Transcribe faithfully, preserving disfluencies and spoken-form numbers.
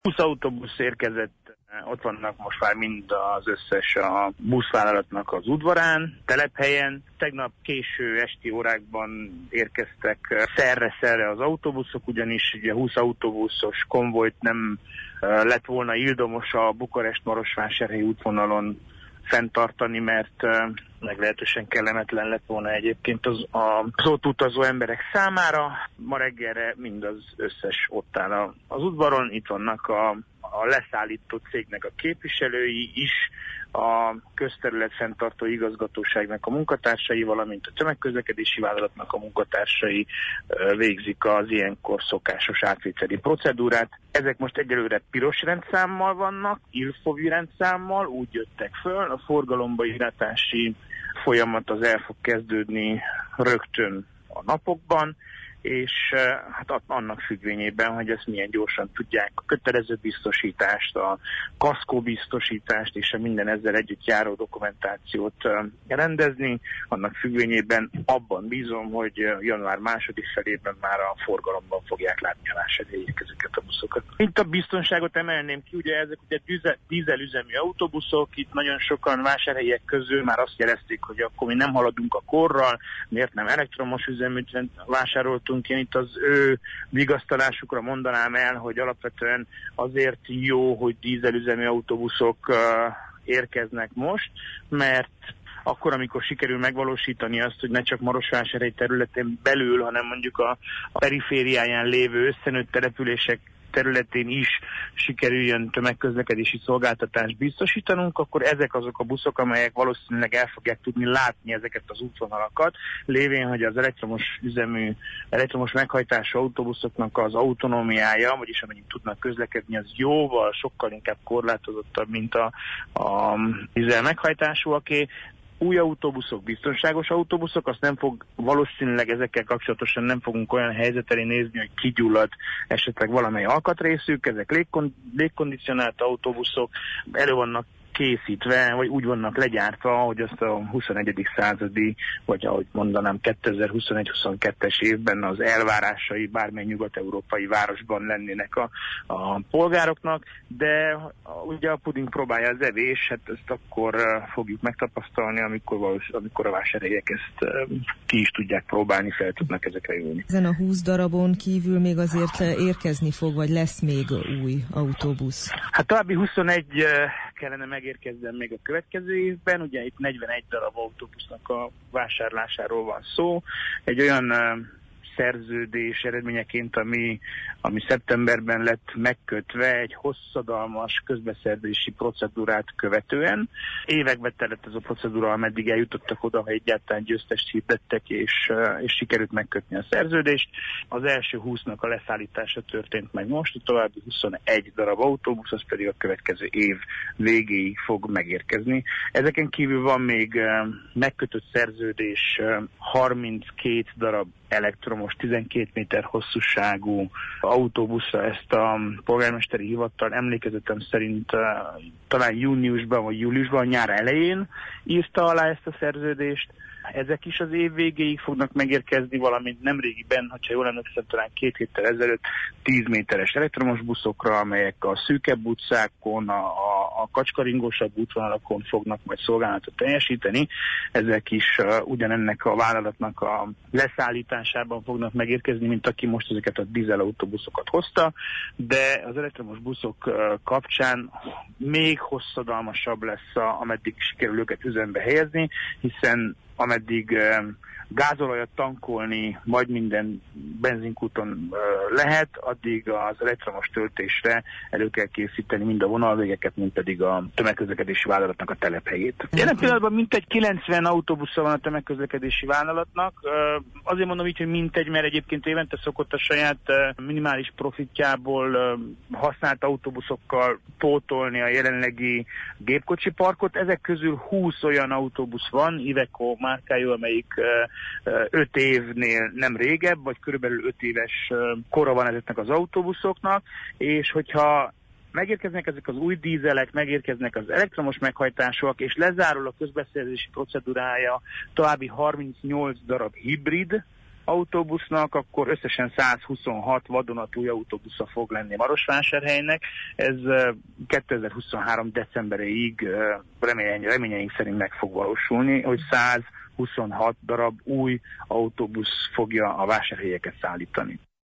húsz autóbusz érkezett, ott vannak most már mind az összes a buszvállalatnak az udvarán, telephelyen. Tegnap késő esti órákban érkeztek szerre-szerre az autóbuszok, ugyanis ugye húsz autóbuszos konvojt nem lett volna ildomos a Bukarest-Marosvásárhelyi útvonalon fenntartani, mert meglehetősen kellemetlen lett volna egyébként az, az ott utazó emberek számára. Ma reggelre mind az összes ott áll az udvaron, itt vannak a, a leszállító cégnek a képviselői is, a közterület fenntartó igazgatóságnak a munkatársai, valamint a tömegközlekedési vállalatnak a munkatársai végzik az ilyenkor szokásos átvételi procedúrát. Ezek most egyelőre piros rendszámmal vannak, ilfovű rendszámmal, úgy jöttek föl, a forgalomba iratási folyamat az el fog kezdődni rögtön a napokban, és hát annak függvényében, hogy ezt milyen gyorsan tudják a kötelező biztosítást, a kaszkó biztosítást és a minden ezzel együtt járó dokumentációt rendezni, annak függvényében abban bízom, hogy január második felében már a forgalomban fogják látni a vásárhelyiek ezeket a buszokat. Itt a biztonságot emelném ki, ugye ezek ugye dízelüzemű autóbuszok, itt nagyon sokan vásárhelyiek közül már azt jelezték, hogy akkor mi nem haladunk a korral, miért nem elektromos üzeműt vásároltunk. Én itt az ő vigasztalásukra mondanám el, hogy alapvetően azért jó, hogy dízelüzemű autóbuszok uh, érkeznek most, mert akkor, amikor sikerül megvalósítani azt, hogy ne csak Marosvásárhely területén belül, hanem mondjuk a, a perifériáján lévő összenőtt települések területén is sikerüljön tömegközlekedési szolgáltatást biztosítanunk, akkor ezek azok a buszok, amelyek valószínűleg el fogják tudni látni ezeket az útvonalakat, lévén, hogy az elektromos üzemű, elektromos meghajtású autóbuszoknak az autonómiája, vagyis amennyit tudnak közlekedni, az jóval, sokkal inkább korlátozottabb, mint a, a dízel meghajtásúaké. Új autóbuszok, biztonságos autóbuszok, azt nem fog, valószínűleg ezekkel kapcsolatosan nem fogunk olyan helyzet elé nézni, hogy kigyullad esetleg valamely alkatrészük, ezek légkon, légkondicionált autóbuszok, elő vannak készítve, vagy úgy vannak legyártva, hogy azt a huszonegyedik századi, vagy ahogy mondanám kétezer-huszonegy-huszonkettes évben az elvárásai bármely nyugat-európai városban lennének a, a polgároknak, de ugye a puding próbálja az evés, hát ezt akkor uh, fogjuk megtapasztalni, amikor, valós, amikor a vásárhelyek ezt uh, ki is tudják próbálni, fel tudnak ezekre jönni. Ezen a húsz darabon kívül még azért érkezni fog, vagy lesz még új autóbusz? Hát további huszonegy uh, kellene megérkezzen még a következő évben, ugye itt negyvenegy darab autóbusznak a vásárlásáról van szó, egy olyan uh, szerződés eredményeként, ami, ami szeptemberben lett megkötve egy hosszadalmas közbeszerzési procedúrát követően. Évekbe telett ez a procedúra, ameddig eljutottak oda, hogy egyáltalán győztest hirdettek, és, és sikerült megkötni a szerződést. Az első húsznak a leszállítása történt meg most, a további huszonegy darab autóbusz, az pedig a következő év végéig fog megérkezni. Ezeken kívül van még megkötött szerződés harminckét darab elektromos tizenkét méter hosszúságú autóbuszra, ezt a polgármesteri hivatal emlékezetem szerint uh, talán júniusban vagy júliusban, nyár elején írta alá ezt a szerződést. Ezek is az év végéig fognak megérkezni, valamint nemrégiben, hogyha jól emlékszem, talán két héttel ezelőtt tíz méteres elektromos buszokra, amelyek a szűkebb utcákon, a, a, a kacskaringósabb útvonalakon fognak majd szolgálatot teljesíteni. Ezek is uh, ugyanennek a vállalatnak a leszállításában fognak megérkezni, mint aki most ezeket a dízelautóbuszokat hozta, de az elektromos buszok uh, kapcsán még hosszadalmasabb lesz, a, ameddig sikerül őket üzembe helyezni, hiszen ameddig uh, gázolajat tankolni majd minden benzinkúton uh, lehet, addig az elektromos töltésre elő kell készíteni mind a vonalvégeket, mind pedig a tömegközlekedési vállalatnak a telephelyét. Jelen pillanatban mintegy kilencven autóbusza van a tömegközlekedési vállalatnak. Uh, azért mondom így, hogy mintegy, mert egyébként évente szokott a saját uh, minimális profitjából uh, használt autóbuszokkal pótolni a jelenlegi gépkocsi parkot. Ezek közül húsz olyan autóbusz van, Iveco márkájú, amelyik uh, öt évnél nem régebb, vagy körülbelül öt éves kora van ezeknek az autóbuszoknak, és hogyha megérkeznek ezek az új dízelek, megérkeznek az elektromos meghajtásúak, és lezárul a közbeszerzési procedúrája további harmincnyolc darab hibrid autóbusznak, akkor összesen százhuszonhat vadonatúj autóbusza fog lenni Marosvásárhelynek. Ez kétezer-huszonhárom decemberéig reményeink szerint meg fog valósulni, hogy százhuszonhat darab új autóbusz fogja a vásárhelyeket szállítani.